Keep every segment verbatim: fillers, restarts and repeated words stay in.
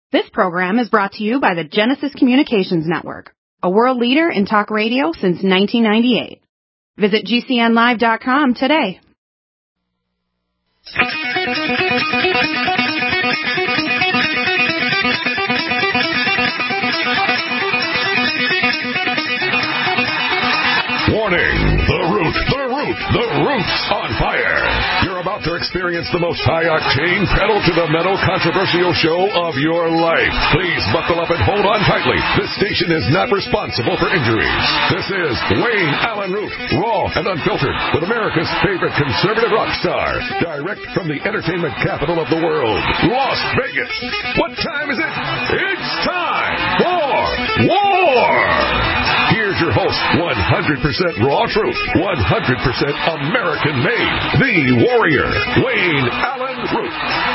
This program is brought to you by the Genesis Communications Network, a world leader in talk radio since nineteen ninety-eight. Visit G C N live dot com today. Warning! The Root, the Root, the Root's on fire! You're about to experience the most high-octane, pedal-to-the-metal controversial show of your life. Please buckle up and hold on tightly. This station is not responsible for injuries. This is Wayne Allyn Root, raw and unfiltered, with America's favorite conservative rock star, direct from the entertainment capital of the world, Las Vegas. What time is it? It's time for war! Here's your host, one hundred percent raw truth, one hundred percent American-made, the warrior, Wayne Allyn Root.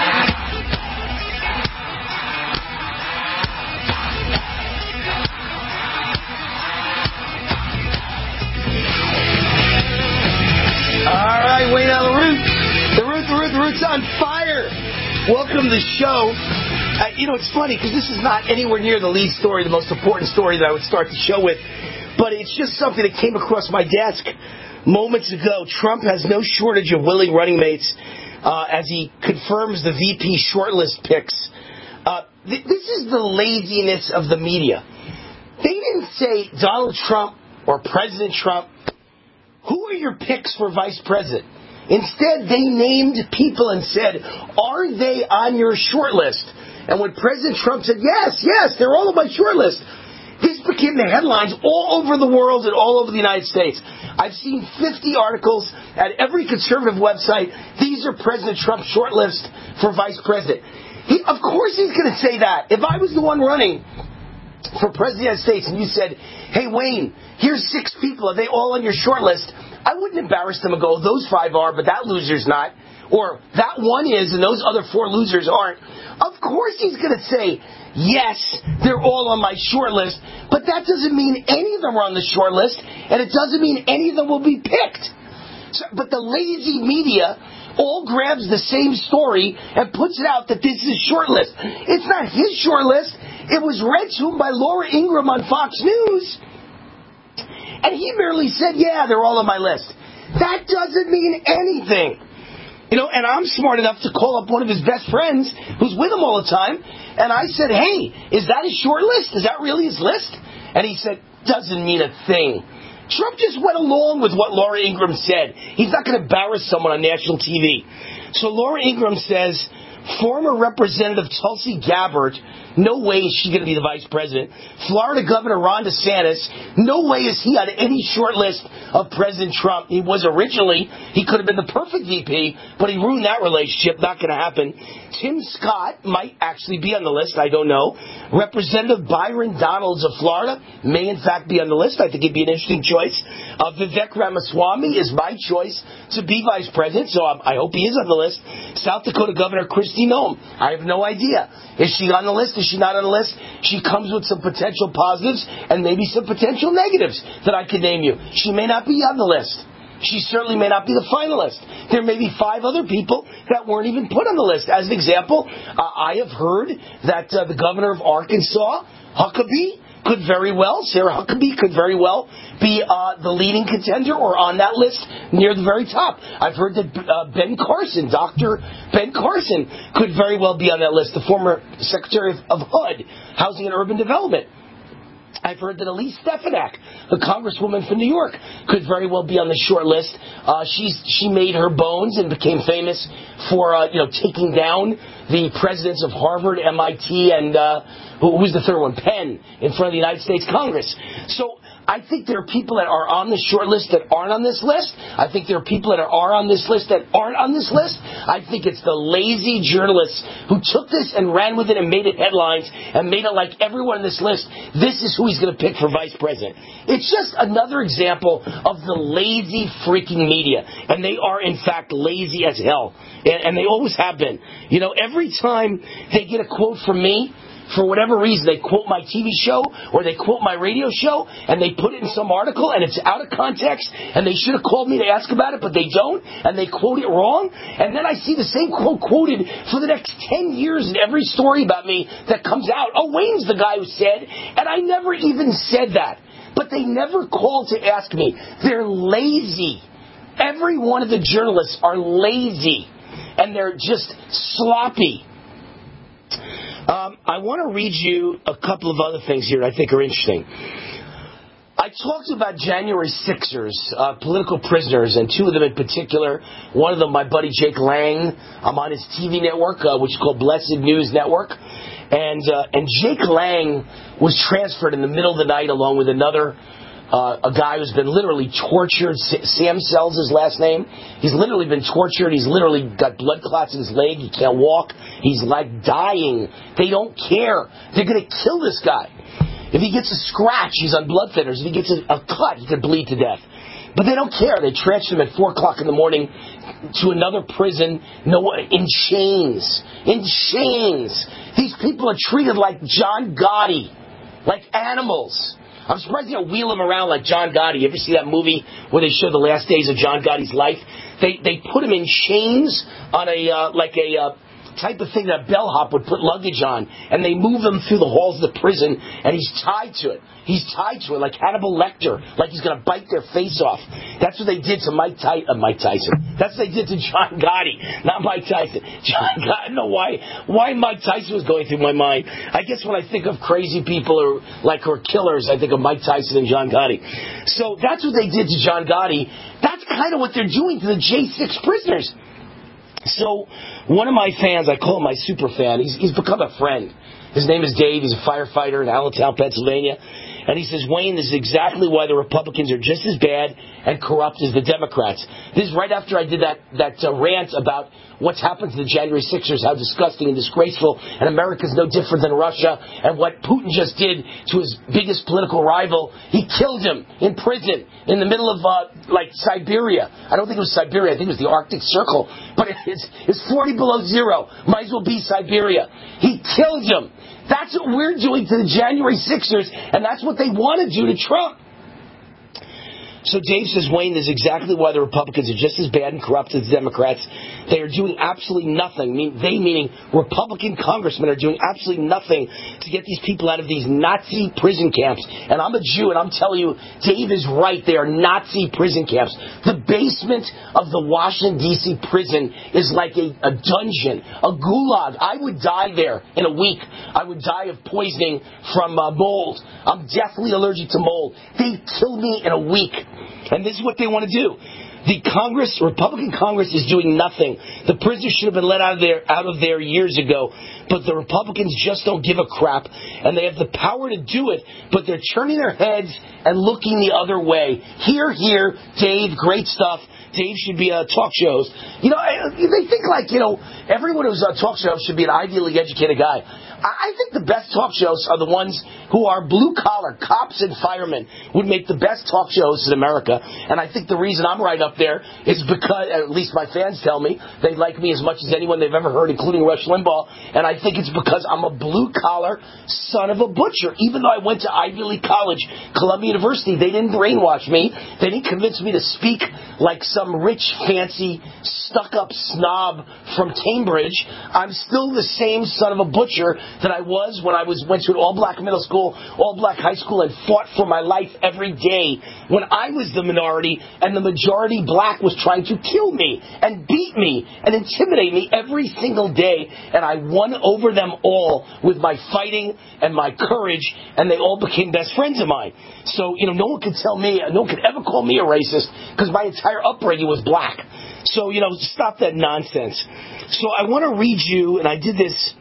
All right, Wayne Allyn Root. The Root, the Root, the Root's on fire. Welcome to the show. Uh, you know, it's funny because this is not anywhere near the lead story, the most important story that I would start the show with. But it's just something that came across my desk moments ago. Trump has no shortage of willing running mates uh, as he confirms the V P shortlist picks. Uh, th- this is the laziness of the media. They didn't say Donald Trump or President Trump. Who are your picks for vice president? Instead, they named people and said, are they on your shortlist? And when President Trump said, yes, yes, they're all on my shortlist, this became the headlines all over the world and all over the United States. I've seen fifty articles at every conservative website. These are President Trump's shortlist for vice president. He, of course he's going to say that. If I was the one running for president of the United States and you said, hey, Wayne, here's six people. Are they all on your shortlist? I wouldn't embarrass them and go, those five are, but that loser's not. Or that one is and those other four losers aren't. Of course he's going to say, yes, they're all on my short list, but that doesn't mean any of them are on the short list, and it doesn't mean any of them will be picked. So, but the lazy media all grabs the same story and puts it out that this is short list. It's not his short list. It was read to him by Laura Ingraham on Fox News, and he merely said, yeah, they're all on my list. That doesn't mean anything. You know, and I'm smart enough to call up one of his best friends who's with him all the time, and I said, hey, is that his short list? Is that really his list? And he said, doesn't mean a thing. Trump just went along with what Laura Ingraham said. He's not going to embarrass someone on national T V. So Laura Ingraham says, former Representative Tulsi Gabbard, no way is she going to be the vice president. Florida Governor Ron DeSantis, no way is he on any short list of President Trump. He was originally, he could have been the perfect V P, but he ruined that relationship. Not going to happen. Tim Scott might actually be on the list. I don't know. Representative Byron Donalds of Florida may in fact be on the list. I think he'd be an interesting choice. Uh, Vivek Ramaswamy is my choice to be vice president, so I, I hope he is on the list. South Dakota Governor Kristi Noem, I have no idea. Is she on the list? Is she not on the list? She comes with some potential positives and maybe some potential negatives that I could name you. She may not be on the list. She certainly may not be the finalist. There may be five other people that weren't even put on the list. As an example, uh, I have heard that uh, the governor of Arkansas, Huckabee, could very well, Sarah Huckabee could very well be uh, the leading contender or on that list near the very top. I've heard that uh, Ben Carson, Doctor Ben Carson, could very well be on that list, the former Secretary of, of H U D, Housing and Urban Development. I've heard that Elise Stefanik, the congresswoman from New York, could very well be on the short list. Uh, she's, she made her bones and became famous for, uh, you know, taking down the presidents of Harvard, M I T, and uh, who, who's the third one? Penn, in front of the United States Congress. So I think there are people that are on the short list that aren't on this list. I think there are people that are on this list that aren't on this list. I think it's the lazy journalists who took this and ran with it and made it headlines and made it like everyone on this list, this is who he's going to pick for vice president. It's just another example of the lazy freaking media. And they are, in fact, lazy as hell. And, and they always have been. You know, every time they get a quote from me, for whatever reason, they quote my T V show or they quote my radio show and they put it in some article and it's out of context and they should have called me to ask about it, but they don't, and they quote it wrong. And then I see the same quote quoted for the next ten years in every story about me that comes out. Oh, Wayne's the guy who said, and I never even said that. But they never called to ask me. They're lazy. Every one of the journalists are lazy. And they're just sloppy. Um, I want to read you a couple of other things here that I think are interesting. I talked about January sixers, uh, political prisoners, and two of them in particular. One of them, my buddy Jake Lang. I'm on his T V network, uh, which is called Blessed News Network. And uh, and Jake Lang was transferred in the middle of the night along with another Uh, a guy who's been literally tortured. Sam Sells his last name. He's literally been tortured. He's literally got blood clots in his leg. He can't walk. He's like dying. They don't care. They're going to kill this guy. If he gets a scratch, he's on blood thinners. If he gets a, a cut, he could bleed to death. But they don't care. They transfer him at four o'clock in the morning to another prison, no, in chains. In chains. These people are treated like John Gotti, like animals. I'm surprised they don't wheel him around like John Gotti. You ever see that movie where they show the last days of John Gotti's life? They they put him in chains on a uh, like a uh, type of thing that a bellhop would put luggage on, and they move him through the halls of the prison, and he's tied to it. He's tied to it like Hannibal Lecter, like he's going to bite their face off. That's what they did to Mike, Ty- uh, Mike Tyson. That's what they did to John Gotti, not Mike Tyson. John Gotti, I don't know why, why Mike Tyson was going through my mind. I guess when I think of crazy people or like who are killers, I think of Mike Tyson and John Gotti. So that's what they did to John Gotti. That's kind of what they're doing to the J six prisoners. So one of my fans, I call him my super fan, he's, he's become a friend. His name is Dave. He's a firefighter in Allentown, Pennsylvania. And he says, Wayne, this is exactly why the Republicans are just as bad and corrupt as the Democrats. This is right after I did that, that uh, rant about what's happened to the January sixers, how disgusting and disgraceful, and America's no different than Russia, and what Putin just did to his biggest political rival. He killed him in prison in the middle of, uh, like, Siberia. I don't think it was Siberia. I think it was the Arctic Circle. But it's, it's forty below zero. Might as well be Siberia. He killed him. That's what we're doing to the January sixers, and that's what they want to do to Trump. So Dave says, Wayne, this is exactly why the Republicans are just as bad and corrupt as the Democrats. They are doing absolutely nothing. They, meaning Republican congressmen, are doing absolutely nothing to get these people out of these Nazi prison camps. And I'm a Jew, and I'm telling you, Dave is right. They are Nazi prison camps. The basement of the Washington, D C prison is like a, a dungeon, a gulag. I would die there in a week. I would die of poisoning from uh, mold. I'm deathly allergic to mold. They'd kill me in a week. And this is what they want to do. The Congress, Republican Congress, is doing nothing. The prisoners should have been let out of there, out of there years ago. But the Republicans just don't give a crap. And they have the power to do it. But they're turning their heads and looking the other way. Here, here, Dave, great stuff. Dave should be on uh, talk shows. You know, they think like, you know, everyone who's on talk shows should be an Ivy League educated guy. I think the best talk shows are the ones who are blue-collar, cops and firemen would make the best talk shows in America. And I think the reason I'm right up there is because, at least my fans tell me, they like me as much as anyone they've ever heard, including Rush Limbaugh. And I think it's because I'm a blue-collar son of a butcher. Even though I went to Ivy League College, Columbia University, they didn't brainwash me. They didn't convince me to speak like some rich, fancy, stuck-up snob from Cambridge. I'm still the same son of a butcher that I was when I was went to an all-black middle school, all-black high school, and fought for my life every day when I was the minority and the majority black was trying to kill me and beat me and intimidate me every single day. And I won over them all with my fighting and my courage, and they all became best friends of mine. So, you know, no one could tell me, no one could ever call me a racist because my entire upbringing was black. So, you know, stop that nonsense. So I want to read you, and I did this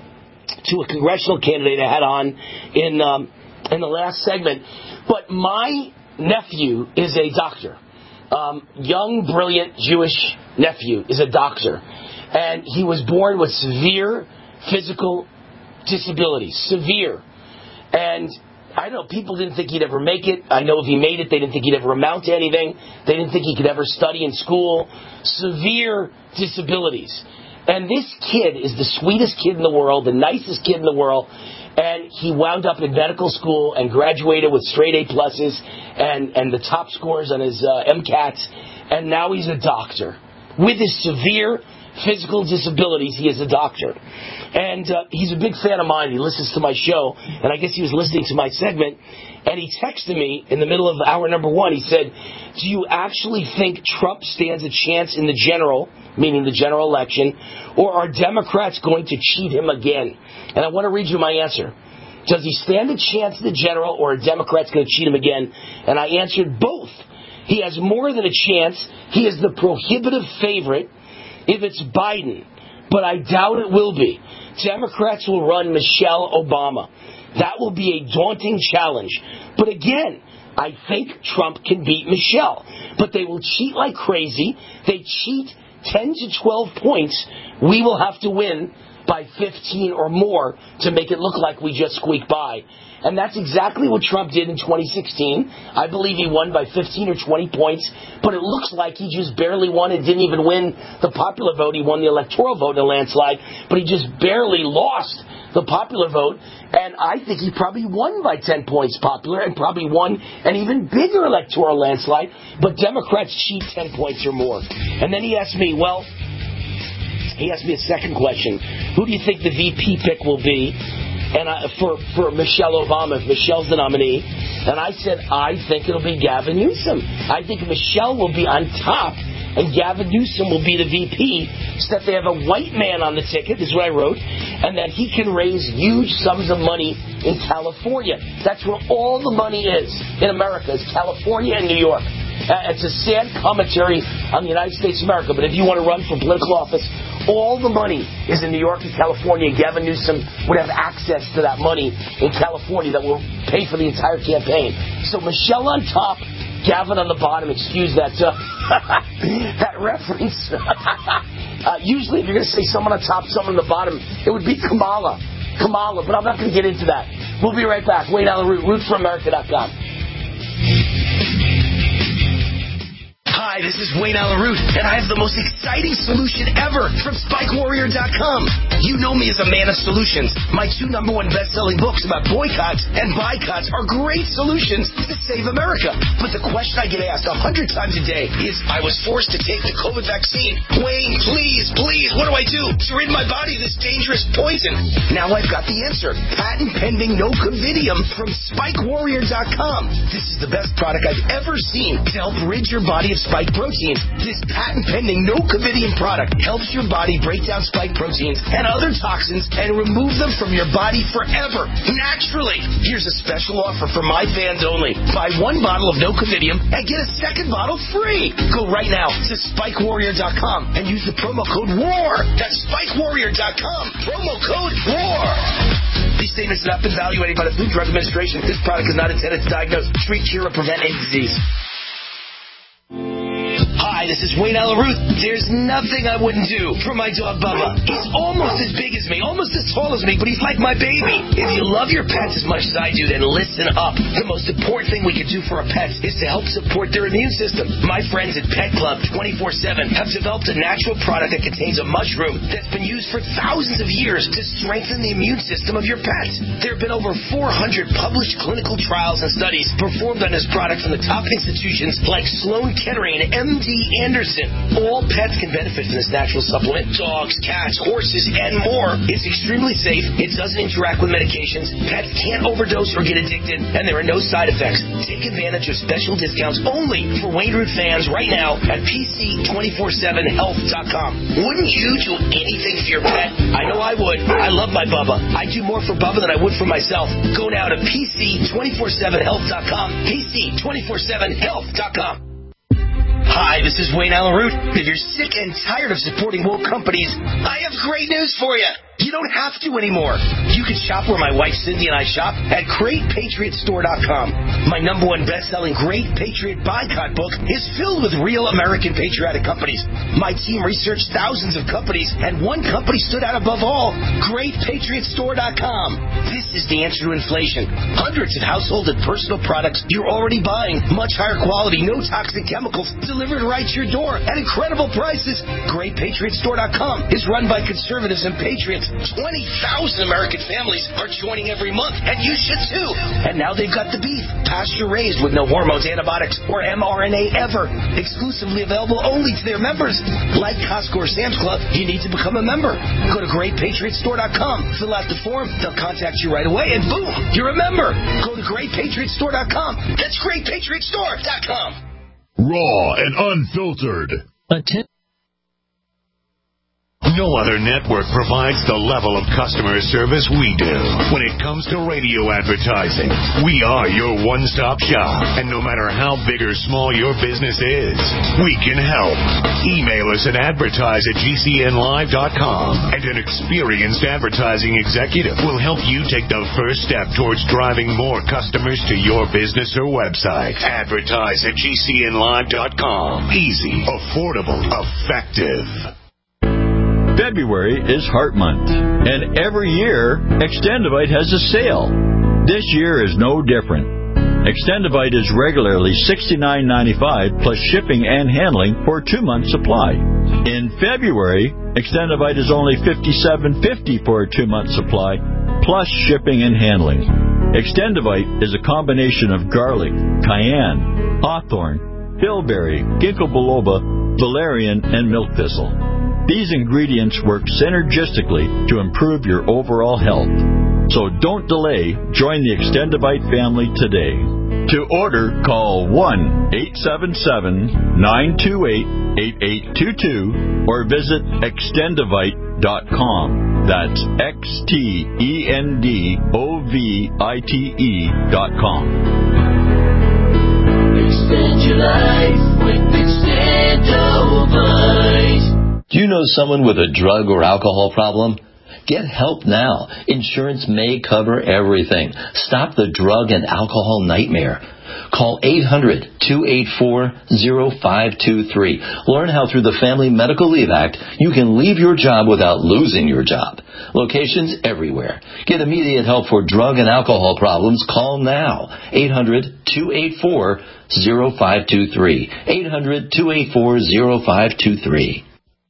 to a congressional candidate I had on in um, in the last segment. But my nephew is a doctor. Um, young, brilliant Jewish nephew is a doctor. And he was born with severe physical disabilities. Severe. And I don't know, people didn't think he'd ever make it. I know if he made it, they didn't think he'd ever amount to anything. They didn't think he could ever study in school. Severe disabilities. And this kid is the sweetest kid in the world, the nicest kid in the world. and he wound up in medical school and graduated with straight A pluses and, and the top scores on his uh, MCATs, and now he's a doctor. With his severe physical disabilities, he is a doctor. And uh, he's a big fan of mine. He listens to my show, and I guess he was listening to my segment, and he texted me in the middle of hour number one. He said, do you actually think Trump stands a chance in the general, meaning the general election, or are Democrats going to cheat him again? And I want to read you my answer. Does he stand a chance in the general, or are Democrats going to cheat him again? And I answered both. He has more than a chance. He is the prohibitive favorite if it's Biden, but I doubt it will be. Democrats will run Michelle Obama. That will be a daunting challenge. But again, I think Trump can beat Michelle. But they will cheat like crazy. They cheat ten to twelve points. We will have to win by fifteen or more to make it look like we just squeaked by. And that's exactly what Trump did in twenty sixteen. I believe he won by fifteen or twenty points, but it looks like he just barely won and didn't even win the popular vote. He won the electoral vote in a landslide, but he just barely lost the popular vote. And I think he probably won by ten points popular and probably won an even bigger electoral landslide, but Democrats cheat ten points or more. And then he asked me, well, he asked me a second question. Who do you think the V P pick will be? And I, for for Michelle Obama, if Michelle's the nominee, and I said, I think it'll be Gavin Newsom. I think Michelle will be on top, and Gavin Newsom will be the V P, so that they have a white man on the ticket, is what I wrote, and that he can raise huge sums of money in California. That's where all the money is in America, is California and New York. Uh, it's a sad commentary on the United States of America, but if you want to run for political office, all the money is in New York and California. Gavin Newsom would have access to that money in California that will pay for the entire campaign. So Michelle on top, Gavin on the bottom. Excuse that uh, that reference. uh, usually if you're going to say someone on top, someone on the bottom, it would be Kamala. Kamala, but I'm not going to get into that. We'll be right back. Wayne Allyn Root, root for america dot com. Hi, this is Wayne Allyn Root, and I have the most exciting solution ever from Spike Warrior dot com. You know me as a man of solutions. My two number one best-selling books about boycotts and boycotts are great solutions to save America. But the question I get asked a hundred times a day is, I was forced to take the COVID vaccine. Wayne, please, please, what do I do to rid my body of this dangerous poison? Now I've got the answer. Patent pending Nocovidium from Spike Warrior dot com. This is the best product I've ever seen to help rid your body of spike proteins. This patent-pending Nocovidium product helps your body break down spike proteins and other toxins and remove them from your body forever, naturally. Here's a special offer for my fans only. Buy one bottle of Nocovidium and get a second bottle free. Go right now to Spike Warrior dot com and use the promo code WAR. That's Spike Warrior dot com. Promo code WAR. These statements have not been evaluated by the Food and Drug Administration. This product is not intended to diagnose, treat, cure, or prevent any disease. Hi, this is Wayne Allyn Root. There's nothing I wouldn't do for my dog Bubba. He's almost as big as me, almost as tall as me, but he's like my baby. If you love your pets as much as I do, then listen up. The most important thing we can do for our pets is to help support their immune system. My friends at Pet Club twenty-four seven have developed a natural product that contains a mushroom that's been used for thousands of years to strengthen the immune system of your pets. There have been over four hundred published clinical trials and studies performed on this product from the top institutions like Sloan Kettering and M D Anderson. All pets can benefit from this natural supplement. Dogs, cats, horses, and more. It's extremely safe. It doesn't interact with medications. Pets can't overdose or get addicted, and there are no side effects. Take advantage of special discounts only for Wayne Root fans right now at P C two forty-seven health dot com. Wouldn't you do anything for your pet? I know I would. I love my Bubba. I do more for Bubba than I would for myself. Go now to P C two forty-seven health dot com. P C two forty-seven health dot com. Hi, this is Wayne Allyn Root. If you're sick and tired of supporting woke companies, I have great news for you. You don't have to anymore. You can shop where my wife Cindy and I shop at Great Patriot Store dot com. My number one best-selling Great Patriot Boycott book is filled with real American patriotic companies. My team researched thousands of companies, and one company stood out above all, Great Patriot Store dot com. This is the answer to inflation. Hundreds of household and personal products you're already buying. Much higher quality, no toxic chemicals, delivered right to your door at incredible prices. Great Patriot Store dot com is run by conservatives and patriots Americans. twenty thousand American families are joining every month, and you should too. And now they've got the beef, pasture-raised with no hormones, antibiotics, or M R N A ever. Exclusively available only to their members. Like Costco or Sam's Club, you need to become a member. Go to great patriot store dot com, fill out the form, they'll contact you right away, and boom, you're a member. Go to great patriot store dot com. That's great patriot store dot com. Raw and unfiltered. Atten- No other network provides the level of customer service we do. When it comes to radio advertising, we are your one-stop shop. And no matter how big or small your business is, we can help. Email us at advertise at G C N live dot com, and an experienced advertising executive will help you take the first step towards driving more customers to your business or website. Advertise at G C N live dot com. Easy, affordable, effective. February is Heart Month, and every year, Extendivite has a sale. This year is no different. Extendivite is regularly sixty-nine ninety-five plus shipping and handling for a two-month supply. In February, Extendivite is only fifty-seven fifty for a two-month supply plus shipping and handling. Extendivite is a combination of garlic, cayenne, hawthorn, bilberry, ginkgo biloba, valerian, and milk thistle. These ingredients work synergistically to improve your overall health. So don't delay. Join the Extendivite family today. To order, call one eight seven seven, nine two eight, eight eight two two or visit extendivite dot com. That's X T E N D O V I T E dot com. Extend your life with Extendivite. Do you know someone with a drug or alcohol problem? Get help now. Insurance may cover everything. Stop the drug and alcohol nightmare. Call eight hundred, two eight four, zero five two three. Learn how through the Family Medical Leave Act you can leave your job without losing your job. Locations everywhere. Get immediate help for drug and alcohol problems. Call now. eight hundred, two eight four, zero five two three. eight hundred, two eight four, zero five two three.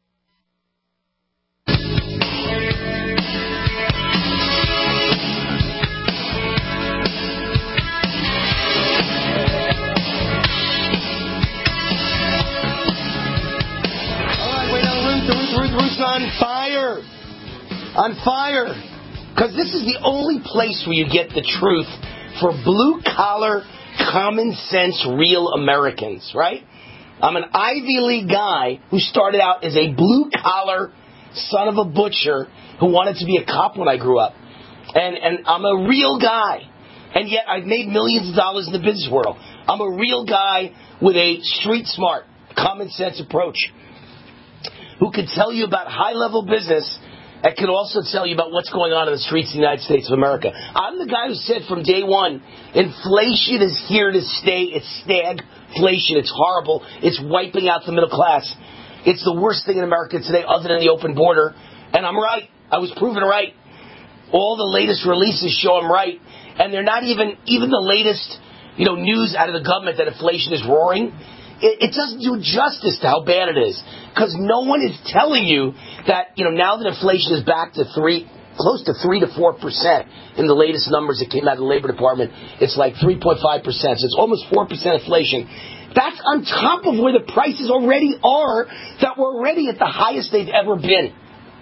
On fire. On fire. Because this is the only place where you get the truth for blue-collar, common-sense, real Americans, right? I'm an Ivy League guy who started out as a blue-collar son of a butcher who wanted to be a cop when I grew up. And, and I'm a real guy. And yet I've made millions of dollars in the business world. I'm a real guy with a street-smart, common-sense approach, who could tell you about high-level business and could also tell you about what's going on in the streets of the United States of America. I'm the guy who said from day one, inflation is here to stay. It's stagflation. It's horrible. It's wiping out the middle class. It's the worst thing in America today other than the open border. And I'm right. I was proven right. All the latest releases show I'm right. And they're not even, even the latest, you know, news out of the government that inflation is roaring. It doesn't do justice to how bad it is, because no one is telling you that, you know, now that inflation is back to three, close to three to four percent in the latest numbers that came out of the Labor Department, it's like three point five percent. So it's almost four percent inflation. That's on top of where the prices already are, that were already at the highest they've ever been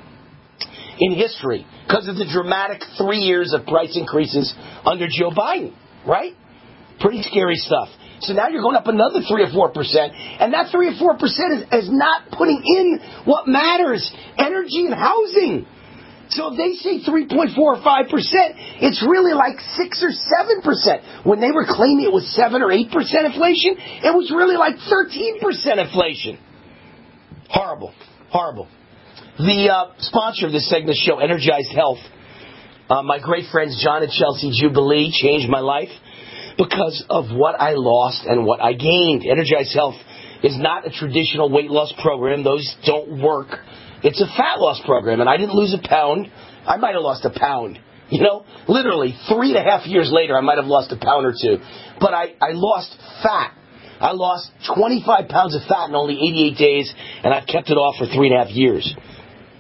in history, because of the dramatic three years of price increases under Joe Biden, right? Pretty scary stuff. So now you're going up another three or four percent, and that three or four percent is, is not putting in what matters: energy and housing. So if they say three point four or five percent, it's really like six or seven percent. When they were claiming it was seven or eight percent inflation, it was really like thirteen percent inflation. Horrible, horrible. The uh, sponsor of this segment show, Energized Health, uh, my great friends John and Chelsea Jubilee, changed my life because of what I lost and what I gained. Energized Health is not a traditional weight loss program. Those don't work. It's a fat loss program, and I didn't lose a pound. I might have lost a pound. You know, literally three and a half years later, I might have lost a pound or two. But I, I lost fat. I lost twenty-five pounds of fat in only eighty-eight days, and I've kept it off for three and a half years.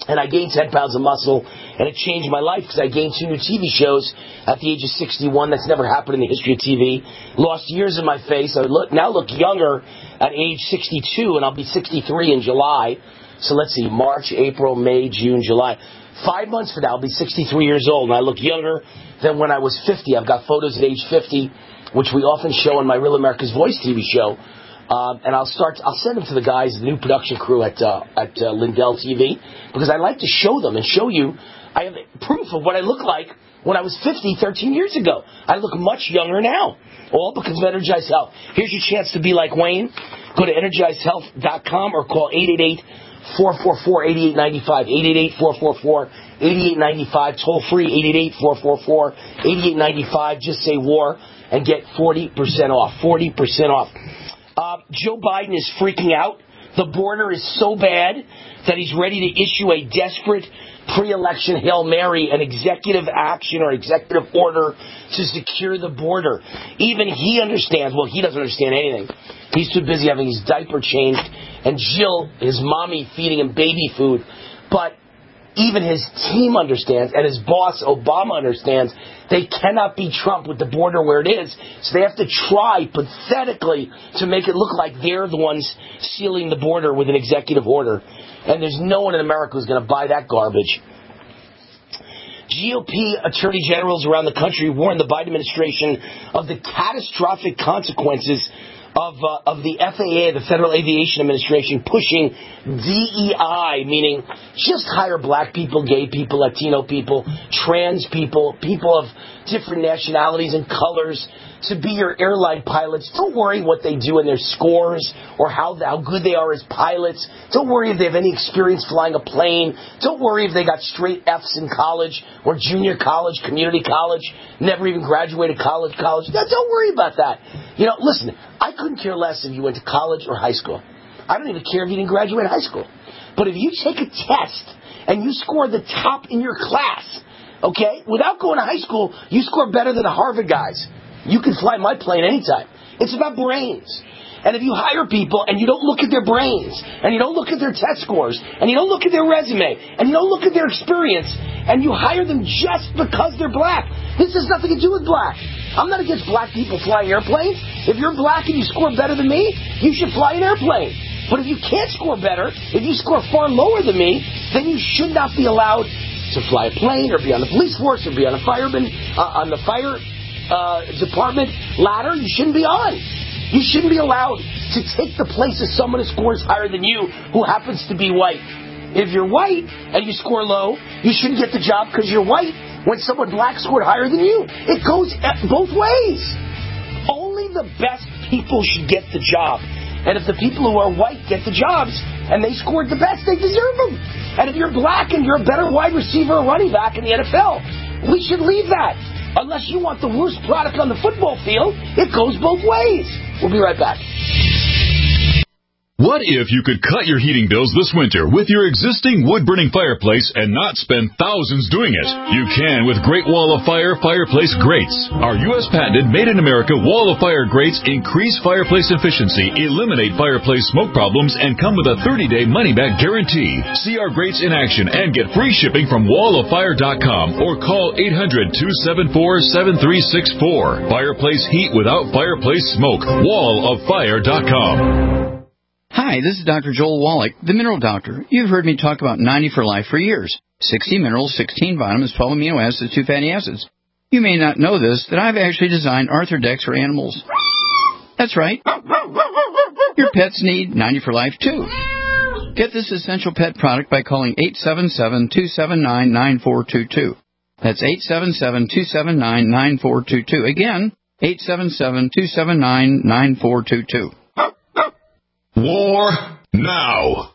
And I gained ten pounds of muscle, and it changed my life because I gained two new T V shows at the age of sixty-one. That's never happened in the history of T V. Lost years in my face. I look, now look younger at age sixty-two, and I'll be sixty-three in July. So let's see, March, April, May, June, July. Five months from now, I'll be sixty-three years old, and I look younger than when I was fifty. I've got photos at age fifty, which we often show on my Real America's Voice T V show. Um, and I'll start. I'll send them to the guys, the new production crew at uh, at uh, Lindell T V, because I like to show them and show you. I have proof of what I look like when I was fifty, thirteen years ago. I look much younger now, all because of Energize Health. Here's your chance to be like Wayne. Go to energize health dot com or call eight eight eight, four four four, eight eight nine five, eight eight eight, four four four, eight eight nine five, toll free eight eight eight, four four four, eight eight nine five. Just say war and get forty percent off. forty percent off. Uh, Joe Biden is freaking out. The border is so bad that he's ready to issue a desperate pre-election Hail Mary, an executive action or executive order to secure the border. Even he understands, well, he doesn't understand anything. He's too busy having his diaper changed and Jill, his mommy, feeding him baby food. But even his team understands, and his boss, Obama, understands, they cannot beat Trump with the border where it is. So they have to try pathetically to make it look like they're the ones sealing the border with an executive order. And there's no one in America who's going to buy that garbage. G O P attorney generals around the country warned the Biden administration of the catastrophic consequences of uh, of the F A A, the Federal Aviation Administration, pushing D E I, meaning just hire black people, gay people, Latino people, trans people, people of different nationalities and colors to be your airline pilots. Don't worry what they do in their scores or how, how good they are as pilots. Don't worry if they have any experience flying a plane. Don't worry if they got straight F's in college or junior college, community college, never even graduated college, college. No, don't worry about that. You know, listen, I couldn't care less if you went to college or high school. I don't even care if you didn't graduate high school. But if you take a test and you score the top in your class, okay, without going to high school, you score better than the Harvard guys. You can fly my plane anytime. It's about brains. And if you hire people and you don't look at their brains, and you don't look at their test scores, and you don't look at their resume, and you don't look at their experience, and you hire them just because they're black, this has nothing to do with black. I'm not against black people flying airplanes. If you're black and you score better than me, you should fly an airplane. But if you can't score better, if you score far lower than me, then you should not be allowed to fly a plane or be on the police force or be on a fireman, uh, on the fire Uh, department ladder. You shouldn't be on. You shouldn't be allowed to take the place of someone who scores higher than you who happens to be white. If you're white and you score low, you shouldn't get the job because you're white when someone black scored higher than you. It goes both ways. Only the best people should get the job. And if the people who are white get the jobs and they scored the best, they deserve them. And if you're black and you're a better wide receiver or running back in the N F L, we should leave that. Unless you want the worst product on the football field, it goes both ways. We'll be right back. What if you could cut your heating bills this winter with your existing wood-burning fireplace and not spend thousands doing it? You can with Great Wall of Fire fireplace grates. Our U S patented made-in-America Wall of Fire grates increase fireplace efficiency, eliminate fireplace smoke problems, and come with a thirty-day money-back guarantee. See our grates in action and get free shipping from wall of fire dot com or call eight hundred, two seven four, seven three six four. Fireplace heat without fireplace smoke. wall of fire dot com. Hi, this is Doctor Joel Wallach, the Mineral Doctor. You've heard me talk about ninety for Life for years. sixty minerals, sixteen vitamins, twelve amino acids, two fatty acids. You may not know this, that I've actually designed Arthrodex for animals. That's right. Your pets need ninety for Life, too. Get this essential pet product by calling eight seven seven, two seven nine, nine four two two. That's eight seven seven, two seven nine, nine four two two. Again, eight seven seven, two seven nine, nine four two two. War now.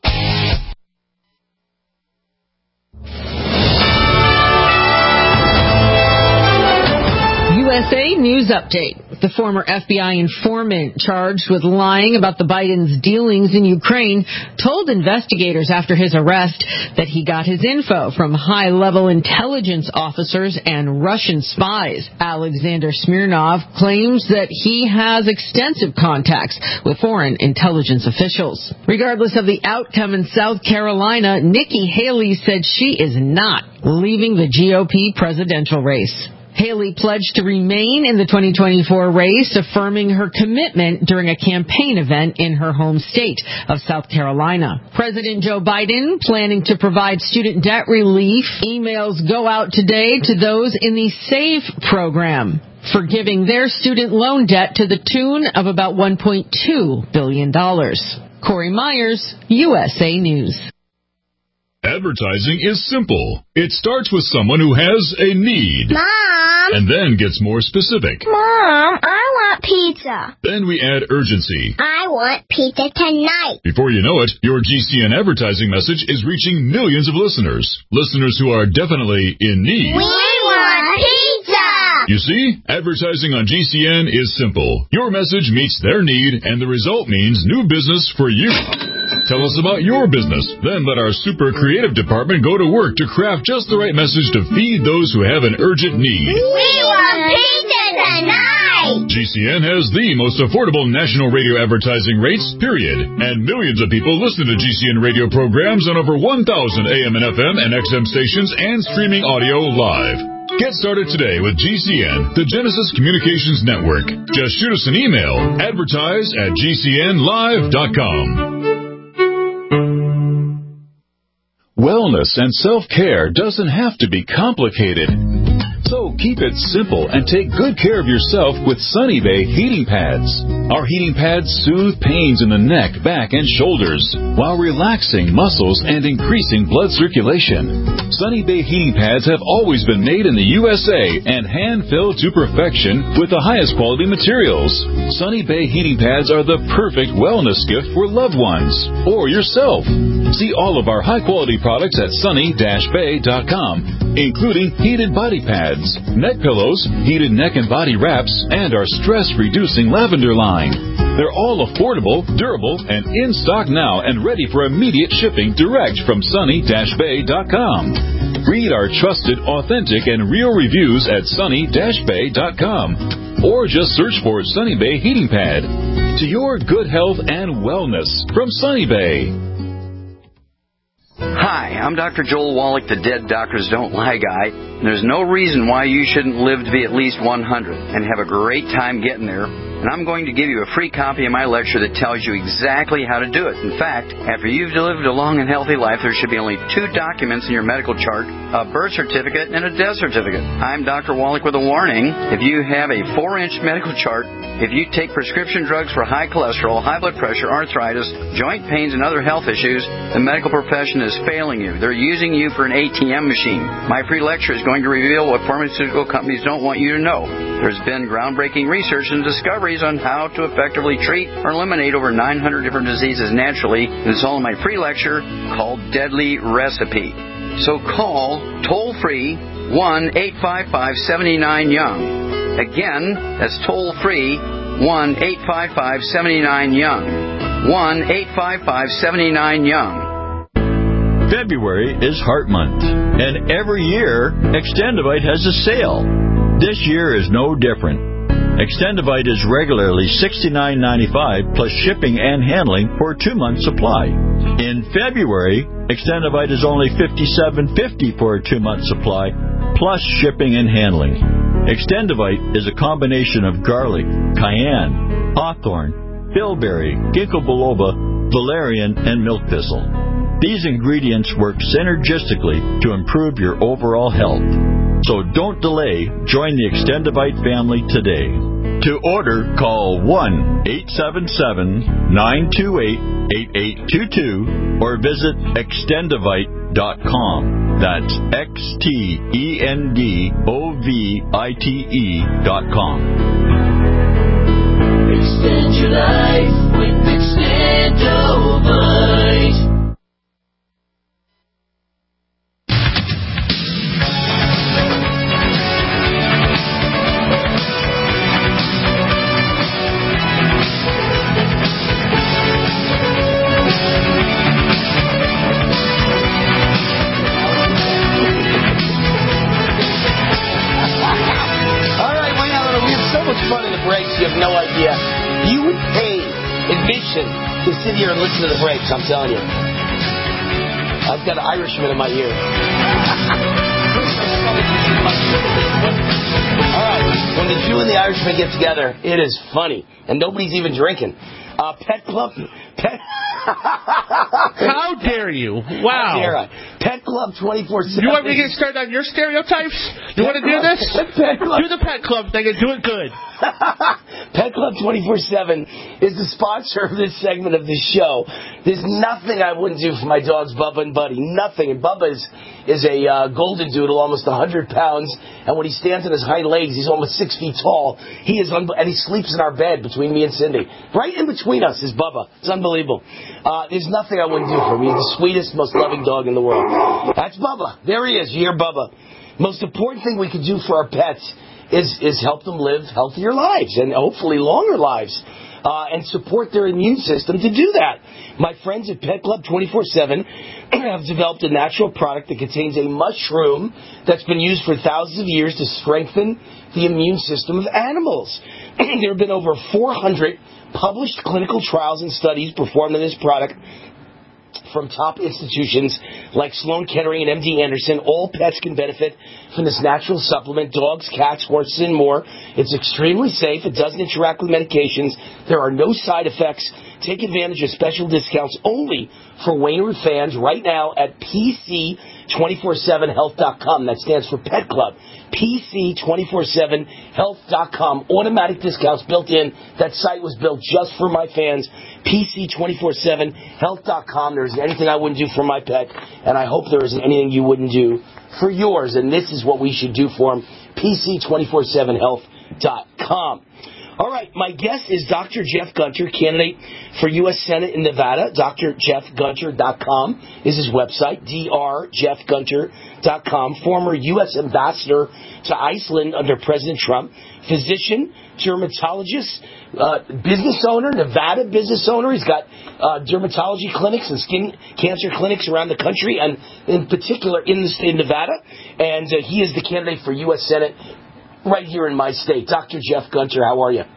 U S A News Update. The former F B I informant charged with lying about the Biden's dealings in Ukraine told investigators after his arrest that he got his info from high-level intelligence officers and Russian spies. Alexander Smirnov claims that he has extensive contacts with foreign intelligence officials. Regardless of the outcome in South Carolina, Nikki Haley said she is not leaving the G O P presidential race. Haley pledged to remain in the twenty twenty-four race, affirming her commitment during a campaign event in her home state of South Carolina. President Joe Biden planning to provide student debt relief. Emails go out today to those in the SAVE program, forgiving their student loan debt to the tune of about one point two billion dollars. Corey Myers, U S A News. Advertising is simple. It starts with someone who has a need. Mom! And then gets more specific. Mom, I want pizza. Then we add urgency. I want pizza tonight. Before you know it, your G C N advertising message is reaching millions of listeners. Listeners who are definitely in need. We want pizza! You see, advertising on G C N is simple. Your message meets their need, and the result means new business for you. Tell us about your business. Then let our super creative department go to work to craft just the right message to feed those who have an urgent need. We want pizza tonight! G C N has the most affordable national radio advertising rates, period. And millions of people listen to G C N radio programs on over one thousand A M and F M and X M stations and streaming audio live. Get started today with G C N, the Genesis Communications Network. Just shoot us an email, advertise at G C N live dot com. Wellness and self-care doesn't have to be complicated. So keep it simple and take good care of yourself with Sunny Bay heating pads. Our heating pads soothe pains in the neck, back, and shoulders while relaxing muscles and increasing blood circulation. Sunny Bay heating pads have always been made in the U S A and hand-filled to perfection with the highest quality materials. Sunny Bay heating pads are the perfect wellness gift for loved ones or yourself. See all of our high-quality products at sunny dash bay dot com, including heated body pads, neck pillows, heated neck and body wraps, and our stress-reducing lavender line. They're all affordable, durable, and in stock now and ready for immediate shipping direct from sunny dash bay dot com. Read our trusted, authentic, and real reviews at sunny dash bay dot com. Or just search for Sunny Bay Heating Pad. To your good health and wellness from Sunny Bay. Hi, I'm Doctor Joel Wallach, the Dead Doctors Don't Lie guy. And there's no reason why you shouldn't live to be at least one hundred and have a great time getting there. And I'm going to give you a free copy of my lecture that tells you exactly how to do it. In fact, after you've lived a long and healthy life, there should be only two documents in your medical chart, a birth certificate and a death certificate. I'm Doctor Wallach with a warning. If you have a four-inch medical chart, if you take prescription drugs for high cholesterol, high blood pressure, arthritis, joint pains, and other health issues, the medical profession is failing you. They're using you for an A T M machine. My free lecture is going to reveal what pharmaceutical companies don't want you to know. There's been groundbreaking research and discoveries on how to effectively treat or eliminate over nine hundred different diseases naturally. It's all in my free lecture called Deadly Recipe. So call toll-free one eight five five, seven nine, young. Again, that's toll-free one eight five five, seven nine, young. one eight five five, seven nine, young. February is Heart Month, and every year, Extendivite has a sale. This year is no different. Extendivite is regularly sixty-nine ninety-five plus shipping and handling for a two-month supply. In February, Extendivite is only fifty-seven fifty for a two-month supply plus shipping and handling. Extendivite is a combination of garlic, cayenne, hawthorn, bilberry, ginkgo biloba, valerian, and milk thistle. These ingredients work synergistically to improve your overall health. So don't delay. Join the Extendivite family today. To order, call one eight seven seven, nine two eight, eight eight two two or visit extendivite dot com. That's X T E N D O V I T E dot com. Extend your life with Extendivite. You have no idea. You would pay admission to sit here and listen to the breaks, I'm telling you. I've got an Irishman in my ear. All right. When the Jew and the Irishman get together, it is funny. And nobody's even drinking. Uh, Pet Club... Pet... How dare you? Wow. How dare I? Pet Club twenty-four seven. You want me to get started on your stereotypes? You want to do this? Pet Club. Do the Pet Club thing and do it good. Pet Club twenty-four seven is the sponsor of this segment of the show. There's nothing I wouldn't do for my dogs, Bubba and Buddy. Nothing. And Bubba is, is a uh, golden doodle, almost one hundred pounds. And when he stands on his hind legs, he's almost six feet tall. He is un- And he sleeps in our bed between me and Cindy. Right in between us is Bubba. It's unbelievable. Uh, there's nothing I wouldn't do for him. He's the sweetest, most loving dog in the world. That's Bubba. There he is. You hear Bubba. Most important thing we can do for our pets is, is help them live healthier lives and hopefully longer lives. Uh, and support their immune system to do that. My friends at Pet Club twenty-four seven have developed a natural product that contains a mushroom that's been used for thousands of years to strengthen the immune system of animals. There have been over four hundred published clinical trials and studies performed on this product from top institutions like Sloan Kettering and M D Anderson. All pets can benefit from this natural supplement. Dogs, cats, horses, and more. It's extremely safe. It doesn't interact with medications. There are no side effects. Take advantage of special discounts only for Wayne Root fans right now at P C two forty-seven health dot com. That stands for Pet Club. P C two forty-seven health dot com. Automatic discounts built in. That site was built just for my fans. P C two forty-seven health dot com. There isn't anything I wouldn't do for my pet, and I hope there isn't anything you wouldn't do for yours, and this is what we should do for them. P C two forty-seven health dot com. All right, my guest is Doctor Jeff Gunter, candidate for U S Senate in Nevada. D R jeff gunter dot com is his website, D R jeff gunter dot com. Former U S ambassador to Iceland under President Trump. Physician, dermatologist, uh, business owner, Nevada business owner. He's got uh, dermatology clinics and skin cancer clinics around the country, and in particular in the state of Nevada. And uh, he is the candidate for U S Senate right here in my state. Doctor Jeff Gunter, how are you?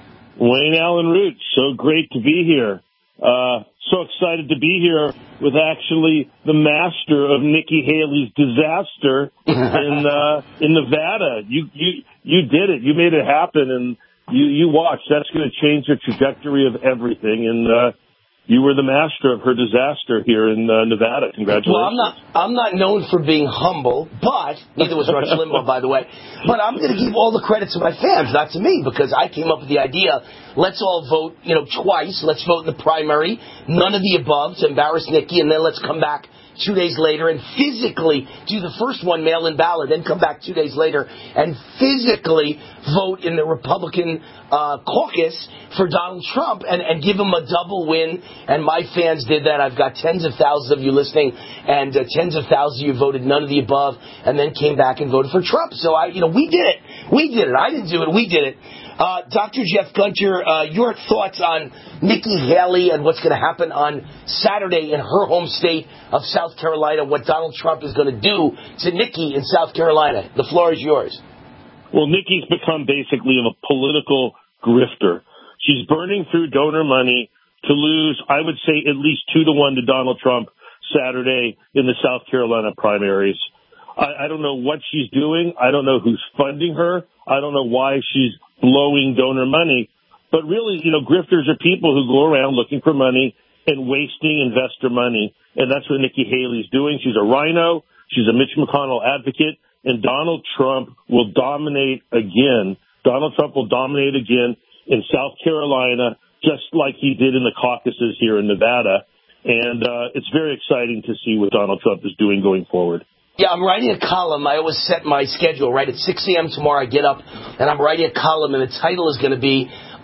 Wayne Allen Root, so great to be here. Uh, so excited to be here with actually the master of Nikki Haley's disaster in uh, in Nevada. You you you did it. You made it happen, and you you watch. That's going to change the trajectory of everything. And uh, you were the master of her disaster here in uh, Nevada. Congratulations. Well, I'm not I'm not known for being humble, but neither was Rush Limbaugh, by the way. But I'm going to give all the credit to my fans, not to me, because I came up with the idea. Let's all vote, you know, twice. Let's vote in the primary. None of the above to embarrass Nikki, and then let's come back two days later and physically do the first one, mail-in ballot, then come back two days later and physically vote in the Republican uh, caucus for Donald Trump and, and give him a double win. And my fans did that. I've got tens of thousands of you listening, and uh, tens of thousands of you voted none of the above and then came back and voted for Trump. So, I, you know, we did it. We did it. I didn't do it. We did it. Uh, Doctor Jeff Gunter, uh, your thoughts on Nikki Haley and what's going to happen on Saturday in her home state of South Carolina, what Donald Trump is going to do to Nikki in South Carolina. The floor is yours. Well, Nikki's become basically a political grifter. She's burning through donor money to lose, I would say, at least two to one to Donald Trump Saturday in the South Carolina primaries. I, I don't know what she's doing. I don't know who's funding her. I don't know why she's blowing donor money. But really, you know, grifters are people who go around looking for money and wasting investor money. And that's what Nikki Haley's doing. She's a rhino. She's a Mitch McConnell advocate. And Donald Trump will dominate again. Donald Trump will dominate again in South Carolina, just like he did in the caucuses here in Nevada. And uh, it's very exciting to see what Donald Trump is doing going forward. Yeah, I'm writing a column. I always set my schedule, right? At six a.m. tomorrow, I get up, and I'm writing a column, and the title is going to be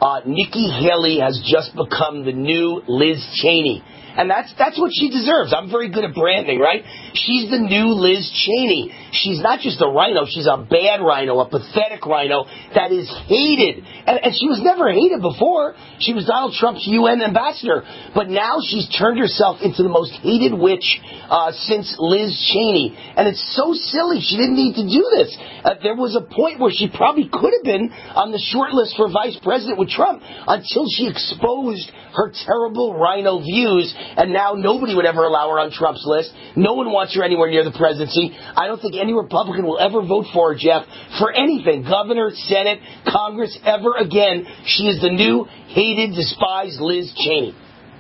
uh, Nikki Haley has just become the new Liz Cheney. And that's that's what she deserves. I'm very good at branding, right? She's the new Liz Cheney. She's not just a rhino. She's a bad rhino, a pathetic rhino that is hated. And, and she was never hated before. She was Donald Trump's U N ambassador. But now she's turned herself into the most hated witch uh, since Liz Cheney. And it's so silly. She didn't need to do this. Uh, there was a point where she probably could have been on the short list for vice president with Trump until she exposed her terrible rhino views. And now nobody would ever allow her on Trump's list. No one wants her anywhere near the presidency. I don't think any Republican will ever vote for her, Jeff, for anything. Governor, Senate, Congress, ever again. She is the new, hated, despised Liz Cheney.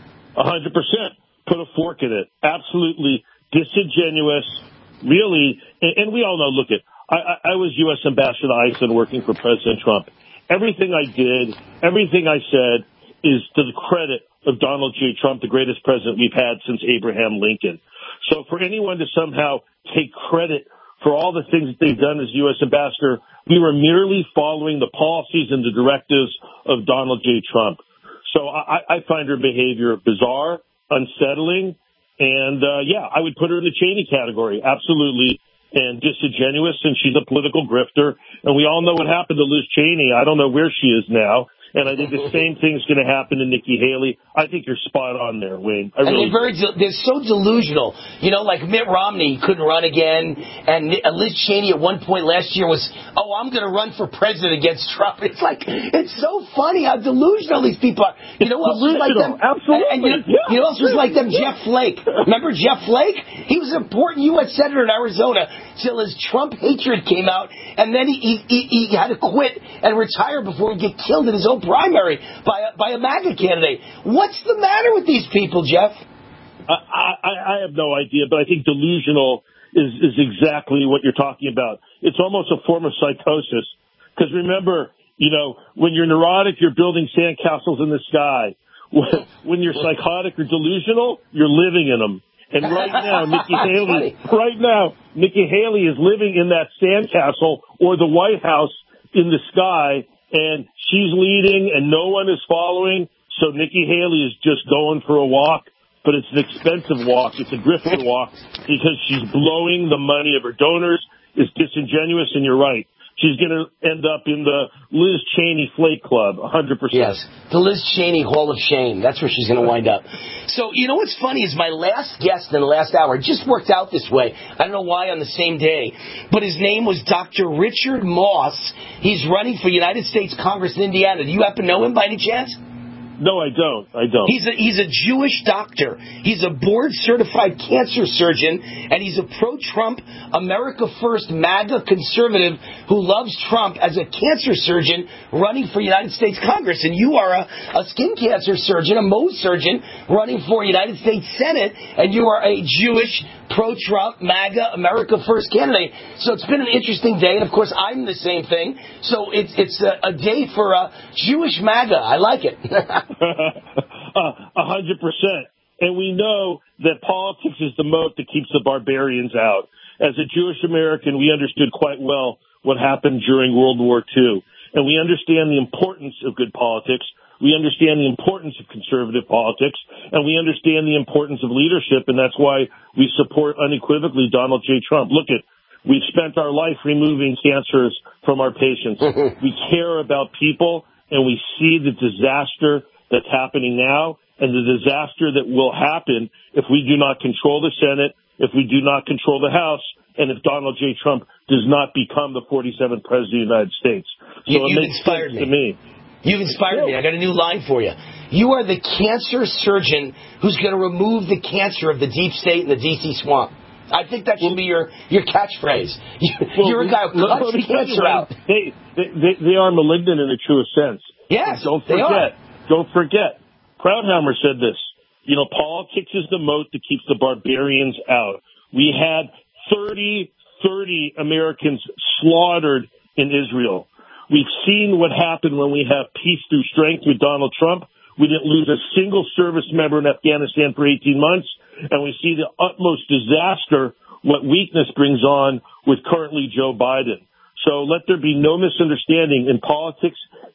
A hundred percent. Put a fork in it. Absolutely disingenuous. Really. And, and we all know, look at, I, I was U S Ambassador to Iceland working for President Trump. Everything I did, everything I said is to the credit of Donald J. Trump, the greatest president we've had since Abraham Lincoln. So for anyone to somehow take credit for all the things that they've done as U S ambassador, we were merely following the policies and the directives of Donald J. Trump. So I, I find her behavior bizarre, unsettling, and, uh, yeah, I would put her in the Cheney category, absolutely, and disingenuous, and she's a political grifter. And we all know what happened to Liz Cheney. I don't know where she is now. And I think the same thing's going to happen to Nikki Haley. I think you're spot on there, Wayne. I and really they're very, they're so delusional. You know, like Mitt Romney couldn't run again, and Liz Cheney at one point last year was, oh, I'm going to run for president against Trump. It's like, it's so funny how delusional these people are. You know who else was like them? Absolutely. And, and you, know, yeah, you know who else was like them? Yeah. Jeff Flake. Remember Jeff Flake? He was an important U S senator in Arizona till his Trump hatred came out, and then he, he, he had to quit and retire before he get killed in his own primary by a, by a MAGA candidate. What's the matter with these people, Jeff? I, I, I have no idea, but I think delusional is, is exactly what you're talking about. It's almost a form of psychosis. Because remember, you know, when you're neurotic, you're building sandcastles in the sky. When, when you're psychotic or delusional, you're living in them. And right now, Nikki Haley, right now, Nikki Haley is living in that sandcastle or the White House in the sky. And she's leading and no one is following. So Nikki Haley is just going for a walk, but it's an expensive walk. It's a grifter walk because she's blowing the money of her donors. It's disingenuous, and you're right. She's going to end up in the Liz Cheney Flake Club, one hundred percent. Yes, the Liz Cheney Hall of Shame. That's where she's going to wind up. So, you know what's funny is my last guest in the last hour, it just worked out this way. I don't know why on the same day, but his name was Doctor Richard Moss. He's running for United States Congress in Indiana. Do you happen to know him by any chance? No, I don't. I don't. He's a, he's a Jewish doctor. He's a board-certified cancer surgeon, and he's a pro-Trump, America First MAGA conservative who loves Trump as a cancer surgeon running for United States Congress. And you are a, a skin cancer surgeon, a Mohs surgeon, running for United States Senate, and you are a Jewish pro-Trump, MAGA, America First candidate. So it's been an interesting day, and of course I'm the same thing. So it's it's a, a day for a Jewish MAGA. I like it. A hundred percent. And we know that politics is the moat that keeps the barbarians out. As a Jewish American, we understood quite well what happened during World War Two. And we understand the importance of good politics. We understand the importance of conservative politics, and we understand the importance of leadership, and that's why we support unequivocally Donald J. Trump. Look at, we've spent our life removing cancers from our patients. We care about people, and we see the disaster that's happening now and the disaster that will happen if we do not control the Senate, if we do not control the House, and if Donald J. Trump does not become the forty-seventh president of the United States. So you, it makes inspired sense me. to me. You've inspired me. I got a new line for you. You are the cancer surgeon who's going to remove the cancer of the deep state and the D C swamp. I think that should be your, your catchphrase. Well, You're a guy who cuts the cancer out. They, they, they are malignant in the truest sense. Yes, don't they forget. are. Don't forget. Krauthammer said this. You know, politics is the moat that keeps the barbarians out. We had thirty, thirty Americans slaughtered in Israel. We've seen what happened when we have peace through strength with Donald Trump. We didn't lose a single service member in Afghanistan for eighteen months. And we see the utmost disaster, what weakness brings on with currently Joe Biden. So let there be no misunderstanding. In politics,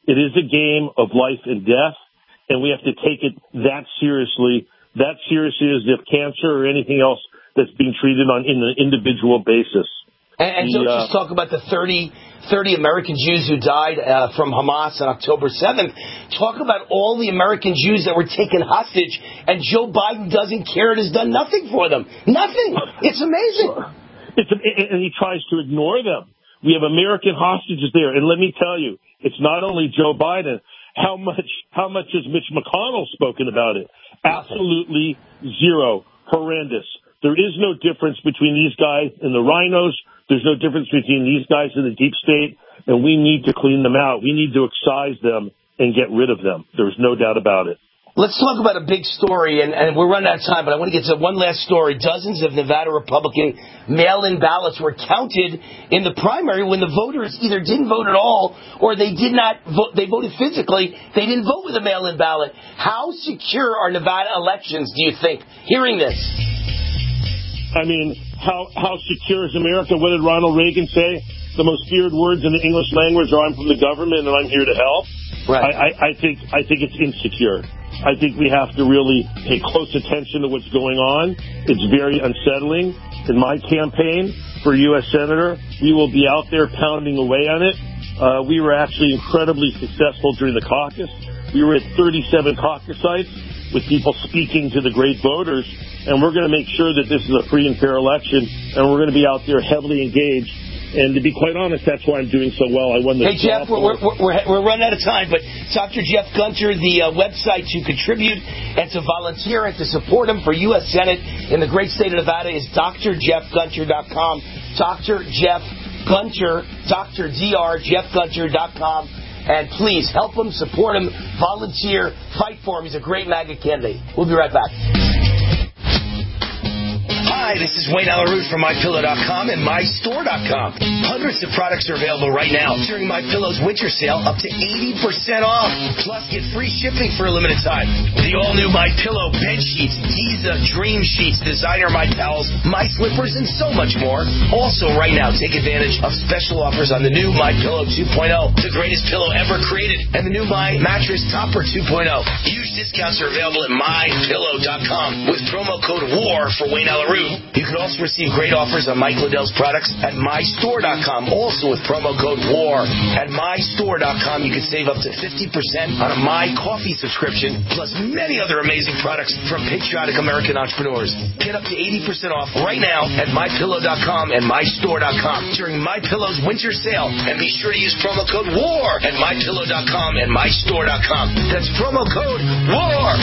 It is a game of life and death, and we have to take it that seriously, that seriously as if cancer or anything else that's being treated on in an individual basis. And, and so the, uh, just talk about the thirty, thirty American Jews who died uh, from Hamas on October seventh. Talk about all the American Jews that were taken hostage, and Joe Biden doesn't care and has done nothing for them. Nothing. It's amazing. It's, and he tries to ignore them. We have American hostages there, and let me tell you, it's not only Joe Biden. How much? How much has Mitch McConnell spoken about it? Absolutely zero. Horrendous. There is no difference between these guys and the rhinos. There's no difference between these guys and the deep state, and we need to clean them out. We need to excise them and get rid of them. There's no doubt about it. Let's talk about a big story, and, and we're running out of time, but I want to get to one last story. Dozens of Nevada Republican mail-in ballots were counted in the primary when the voters either didn't vote at all or they did not vote. They voted physically. They didn't vote with a mail-in ballot. How secure are Nevada elections, do you think, hearing this? I mean, how, how secure is America? What did Ronald Reagan say? The most feared words in the English language are, I'm from the government and I'm here to help. Right. I, I, I think I think it's insecure. I think we have to really pay close attention to what's going on. It's very unsettling. In my campaign for U S Senator, we will be out there pounding away on it. Uh, we were actually incredibly successful during the caucus. We were at thirty-seven caucus sites with people speaking to the great voters, and we're going to make sure that this is a free and fair election, and we're going to be out there heavily engaged. And to be quite honest, that's why I'm doing so well. I won the. Hey, Jeff, we're, we're, we're, we're running out of time, but Doctor Jeff Gunter, the uh, website to contribute and to volunteer and to support him for U S Senate in the great state of Nevada is D R jeff gunter dot com. Doctor Jeff Gunter, Doctor D R jeff gunter dot com. And please help him, support him, volunteer, fight for him. He's a great MAGA candidate. We'll be right back. Hi, this is Wayne Alaroot from my pillow dot com and my store dot com. Hundreds of products are available right now during MyPillow's winter sale, up to eighty percent off. Plus, get free shipping for a limited time. The all-new MyPillow bed sheets, Giza Dream Sheets, designer My Towels, My Slippers, and so much more. Also, right now, take advantage of special offers on the new MyPillow two point oh, the greatest pillow ever created, and the new My Mattress Topper two point oh. Huge discounts are available at my pillow dot com with promo code WAR for Wayne Alaroot. You can also receive great offers on Mike Liddell's products at my store dot com, also with promo code WAR. At my store dot com, you can save up to fifty percent on a My Coffee subscription, plus many other amazing products from patriotic American entrepreneurs. Get up to eighty percent off right now at my pillow dot com and my store dot com during MyPillow's winter sale. And be sure to use promo code WAR at my pillow dot com and my store dot com. That's promo code WAR.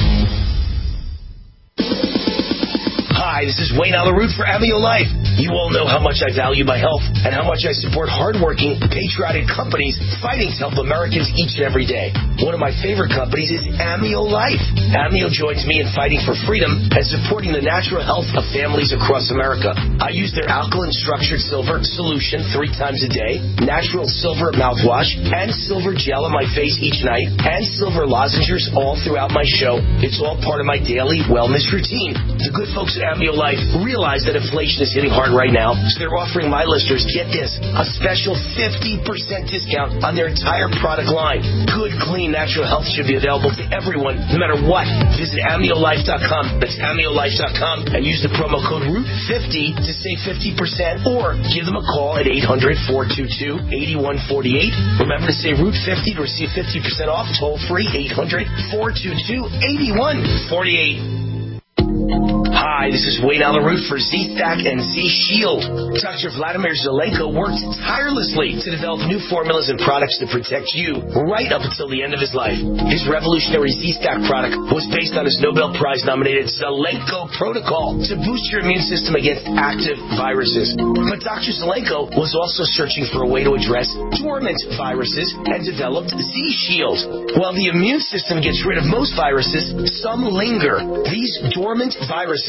Hi, this is Wayne Alaroot for Amio Life. You all know how much I value my health and how much I support hardworking, patriotic companies fighting to help Americans each and every day. One of my favorite companies is Amio Life. Amio joins me in fighting for freedom and supporting the natural health of families across America. I use their alkaline structured silver solution three times a day, natural silver mouthwash, and silver gel on my face each night, and silver lozenges all throughout my show. It's all part of my daily wellness routine. The good folks at Amio Life realize that inflation is hitting hard right now, so they're offering my listeners, get this, a special fifty percent discount on their entire product line. Good, clean, natural health should be available to everyone, no matter what. Visit amio life dot com. That's amio life dot com and use the promo code root fifty to save fifty percent, or give them a call at eight hundred, four two two, eight one four eight. Remember to say root fifty to receive fifty percent off, toll free, eight hundred, four two two, eight one four eight. Hi, this is Wayne Alaroot for Z-Stack and Z-Shield. Doctor Vladimir Zelenko worked tirelessly to develop new formulas and products to protect you right up until the end of his life. His revolutionary Z-Stack product was based on his Nobel Prize-nominated Zelenko protocol to boost your immune system against active viruses. But Doctor Zelenko was also searching for a way to address dormant viruses and developed Z-Shield. While the immune system gets rid of most viruses, some linger. These dormant viruses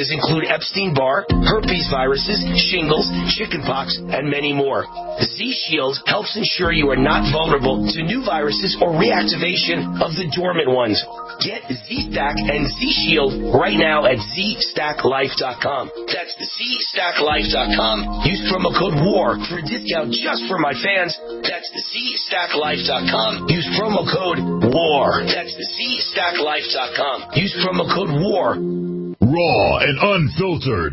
viruses include Epstein-Barr, herpes viruses, shingles, chickenpox, and many more. Z-Shield helps ensure you are not vulnerable to new viruses or reactivation of the dormant ones. Get Z-Stack and Z-Shield right now at Z Stack Life dot com. That's Z Stack Life dot com. Use promo code WAR for a discount just for my fans. That's Z Stack Life dot com. Use promo code WAR. That's Z Stack Life dot com. Use promo code WAR. Raw and unfiltered.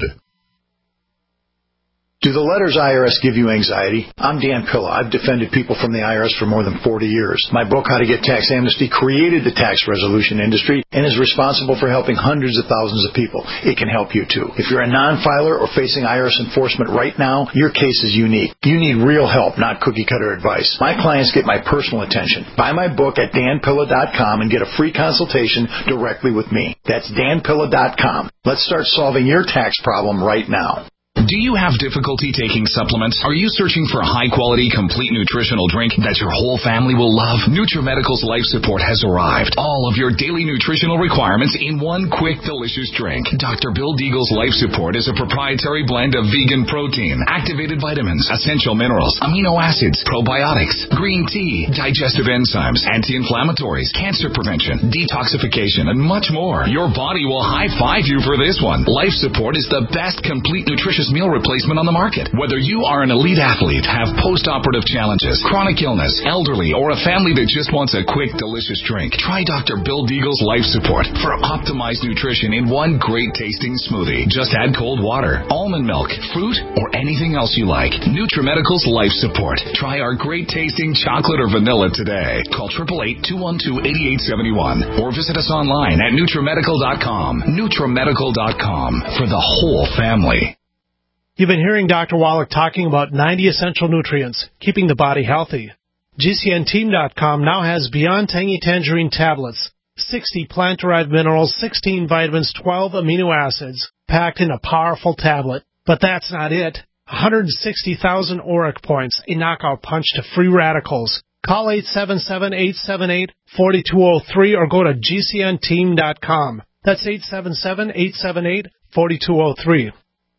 Do the letters I R S give you anxiety? I'm Dan Pilla. I've defended people from the I R S for more than forty years. My book, How to Get Tax Amnesty, created the tax resolution industry and is responsible for helping hundreds of thousands of people. It can help you, too. If you're a non-filer or facing I R S enforcement right now, your case is unique. You need real help, not cookie-cutter advice. My clients get my personal attention. Buy my book at Dan Pilla dot com and get a free consultation directly with me. That's Dan Pilla dot com. Let's start solving your tax problem right now. Do you have difficulty taking supplements? Are you searching for a high-quality, complete nutritional drink that your whole family will love? NutriMedical's Life Support has arrived. All of your daily nutritional requirements in one quick, delicious drink. Doctor Bill Deagle's Life Support is a proprietary blend of vegan protein, activated vitamins, essential minerals, amino acids, probiotics, green tea, digestive enzymes, anti-inflammatories, cancer prevention, detoxification, and much more. Your body will high-five you for this one. Life Support is the best complete nutritious meal replacement on the market. Whether you are an elite athlete, have post-operative challenges, chronic illness, elderly, or a family that just wants a quick, delicious drink, try Doctor Bill Deagle's Life Support for optimized nutrition in one great-tasting smoothie. Just add cold water, almond milk, fruit, or anything else you like. NutriMedical's Life Support. Try our great-tasting chocolate or vanilla today. Call eight eight eight, two one two, eight eight seven one or visit us online at NutriMedical dot com. NutriMedical dot com for the whole family. You've been hearing Doctor Wallach talking about ninety essential nutrients, keeping the body healthy. G C N team dot com now has Beyond Tangy Tangerine tablets, sixty plant-derived minerals, sixteen vitamins, twelve amino acids, packed in a powerful tablet. But that's not it. one hundred sixty thousand auric points, a knockout punch to free radicals. Call eight seven seven, eight seven eight, four two zero three or go to G C N team dot com. That's eight seven seven, eight seven eight, four two zero three.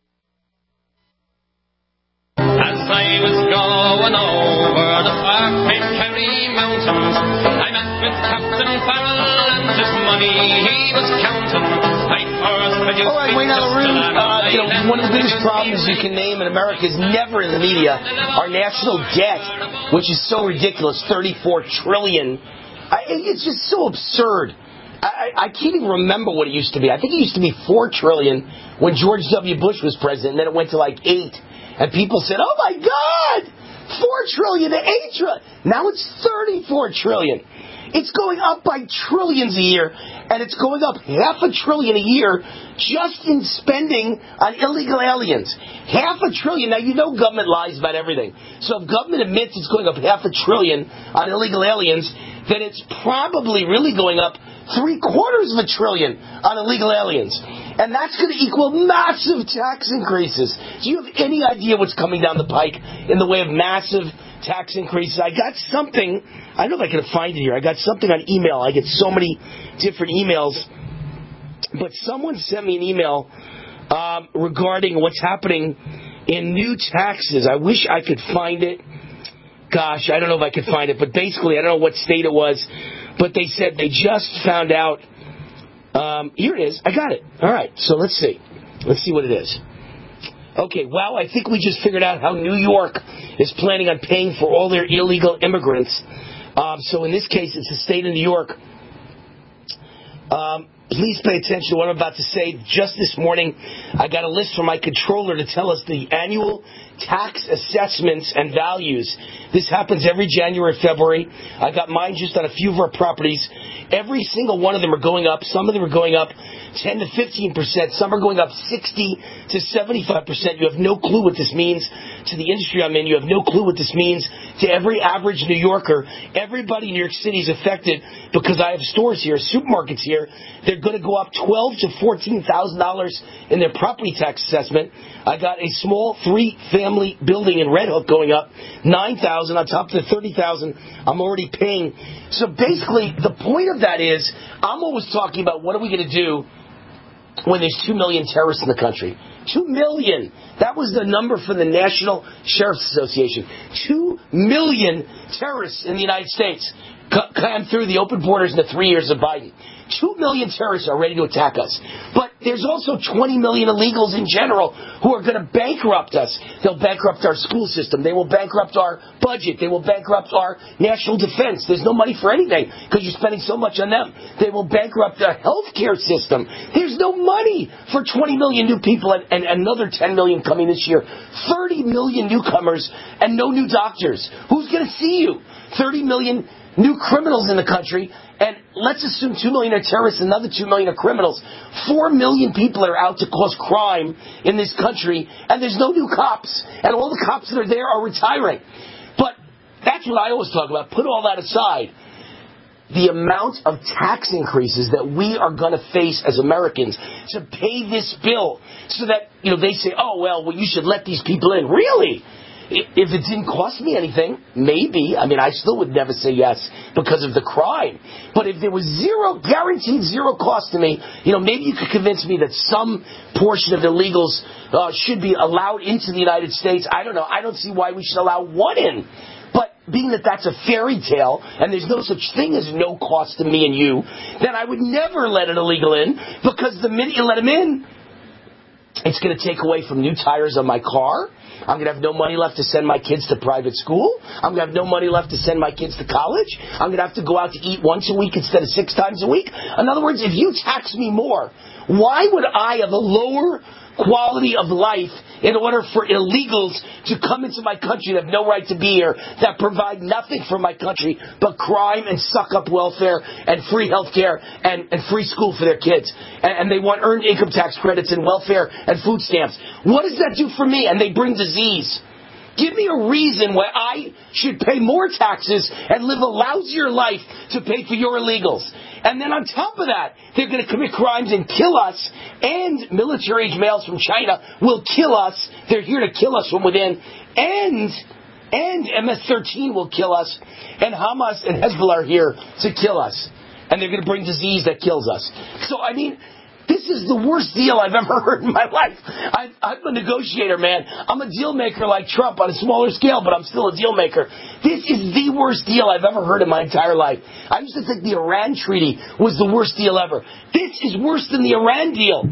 As I was going over the far-famed Kerry mountains, I met with Captain Farrell and his money he was counting. I first produced All right, Wayne Alaroon, uh, you know, one of the biggest problems you can name in America is never in the media. Our national debt, which is so ridiculous, thirty-four trillion dollars. I, it's just so absurd. I, I can't even remember what it used to be. I think it used to be four trillion dollars when George W. Bush was president, and then it went to like eight. And people said, oh, my God, four trillion dollars to eight trillion dollars. Now it's thirty-four trillion dollars. It's going up by trillions a year, and it's going up half a trillion a year just in spending on illegal aliens. Half a trillion. Now, you know government lies about everything. So if government admits it's going up half a trillion on illegal aliens, then it's probably really going up three quarters of a trillion on illegal aliens. And that's going to equal massive tax increases. Do you have any idea what's coming down the pike in the way of massive tax increases? I got something, I don't know if I can find it here. I got something on email. I get so many different emails. But someone sent me an email um, regarding what's happening in new taxes. I wish I could find it. Gosh, I don't know if I could find it. But basically, I don't know what state it was. But they said they just found out. Um, here it is. I got it. All right. So let's see. Let's see what it is. Okay. Wow. I think we just figured out how New York is planning on paying for all their illegal immigrants. Um, so in this case, it's the state of New York. Um, please pay attention to what I'm about to say. Just this morning, I got a list from my controller to tell us the annual tax assessments and values. This happens every January, February. I got mine just on a few of our properties. Every single one of them are going up. Some of them are going up ten to fifteen percent. Some are going up sixty to seventy-five percent. You have no clue what this means to the industry I'm in. You have no clue what this means to every average New Yorker. Everybody in New York City is affected because I have stores here, supermarkets here. They're going to go up twelve thousand to fourteen thousand dollars in their property tax assessment. I got a small three-family building in Red Hook going up nine thousand dollars on top of the thirty thousand dollars I'm already paying. So basically, the point of that is, I'm always talking about what are we going to do when there's two million terrorists in the country. Two million. That was the number for the National Sheriff's Association. Two million terrorists in the United States came through the open borders in the three years of Biden. Two million terrorists are ready to attack us. But there's also twenty million illegals in general who are going to bankrupt us. They'll bankrupt our school system. They will bankrupt our budget. They will bankrupt our national defense. There's no money for anything because you're spending so much on them. They will bankrupt our healthcare system. There's no money for twenty million new people and, and another ten million coming this year. thirty million newcomers and no new doctors. Who's going to see you? thirty million new criminals in the country, and let's assume two million are terrorists and another two million are criminals. four million people are out to cause crime in this country, and there's no new cops, and all the cops that are there are retiring. But that's what I always talk about. Put all that aside. The amount of tax increases that we are going to face as Americans to pay this bill so that, you know, they say, oh, well, well, you should let these people in. Really? If it didn't cost me anything, maybe. I mean, I still would never say yes because of the crime. But if there was zero, guaranteed zero cost to me, you know, maybe you could convince me that some portion of illegals uh, should be allowed into the United States. I don't know. I don't see why we should allow one in. But being that that's a fairy tale and there's no such thing as no cost to me and you, then I would never let an illegal in, because the minute you let him in, it's going to take away from new tires on my car. I'm going to have no money left to send my kids to private school. I'm going to have no money left to send my kids to college. I'm going to have to go out to eat once a week instead of six times a week. In other words, if you tax me more, why would I have a lower quality of life in order for illegals to come into my country that have no right to be here, that provide nothing for my country but crime and suck up welfare and free health care and, and free school for their kids? And, and they want earned income tax credits and welfare and food stamps. What does that do for me? And they bring disease. Give me a reason why I should pay more taxes and live a lousier life to pay for your illegals. And then on top of that, they're going to commit crimes and kill us, and military-age males from China will kill us. They're here to kill us from within. And and M S thirteen will kill us, and Hamas and Hezbollah are here to kill us. And they're going to bring disease that kills us. So, I mean, this is the worst deal I've ever heard in my life. I, I'm a negotiator, man. I'm a deal maker like Trump on a smaller scale, but I'm still a deal maker. This is the worst deal I've ever heard in my entire life. I used to think the Iran treaty was the worst deal ever. This is worse than the Iran deal.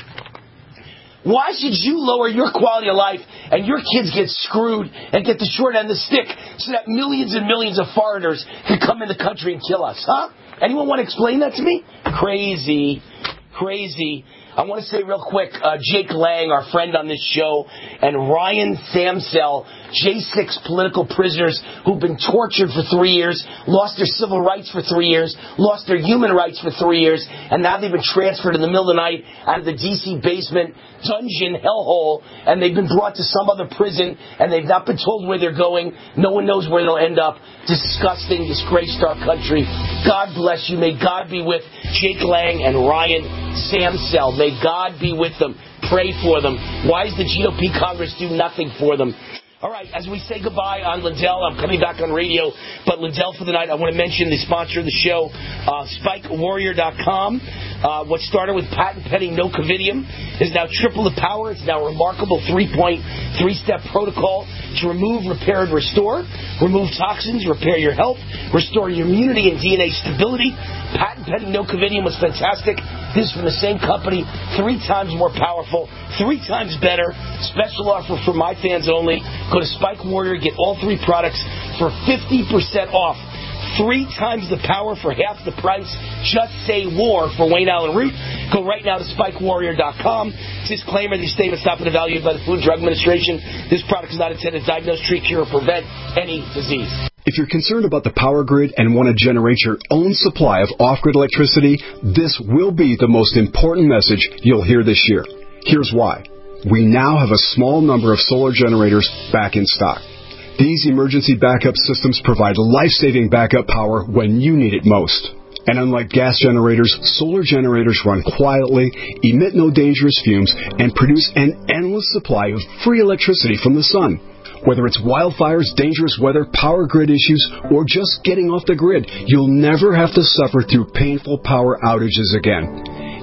Why should you lower your quality of life and your kids get screwed and get the short end of the stick so that millions and millions of foreigners can come in the country and kill us, huh? Anyone want to explain that to me? Crazy. Crazy. I want to say real quick, uh, Jake Lang, our friend on this show, and Ryan Samsel, J six political prisoners who've been tortured for three years, lost their civil rights for three years, lost their human rights for three years, and now they've been transferred in the middle of the night out of the D C basement dungeon hellhole, and they've been brought to some other prison, and they've not been told where they're going. No one knows where they'll end up. Disgusting, disgrace to our country. God bless you. May God be with Jake Lang and Ryan Samsel. May God be with them. Pray for them. Why does the G O P Congress do nothing for them? All right, as we say goodbye on Lindell, I'm coming back on radio, but Lindell for the night, I want to mention the sponsor of the show, uh, Spike Warrior dot com. Uh, what started with patent pending nocovidium is now triple the power. It's now a remarkable three-point, three-step protocol to remove, repair, and restore. Remove toxins, repair your health, restore your immunity and D N A stability. Patent pending nocovidium was fantastic. This is from the same company, three times more powerful, three times better. Special offer for my fans only. Go to Spike Warrior, get all three products for fifty percent off. Three times the power for half the price. Just say war for Wayne Allen Root. Go right now to Spike Warrior dot com. Disclaimer, these statements not been evaluated by the Food and Drug Administration. This product is not intended to diagnose, treat, cure, or prevent any disease. If you're concerned about the power grid and want to generate your own supply of off-grid electricity, this will be the most important message you'll hear this year. Here's why. We now have a small number of solar generators back in stock. These emergency backup systems provide life-saving backup power when you need it most. And unlike gas generators, solar generators run quietly, emit no dangerous fumes, and produce an endless supply of free electricity from the sun. Whether it's wildfires, dangerous weather, power grid issues, or just getting off the grid, you'll never have to suffer through painful power outages again.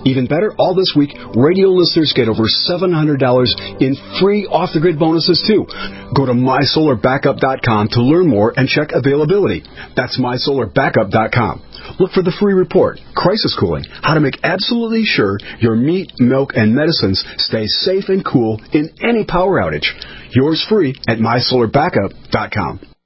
Even better, all this week, radio listeners get over seven hundred dollars in free off-the-grid bonuses, too. Go to my solar backup dot com to learn more and check availability. That's my solar backup dot com. Look for the free report, Crisis Cooling, how to make absolutely sure your meat, milk, and medicines stay safe and cool in any power outage. Yours free at my solar backup dot com.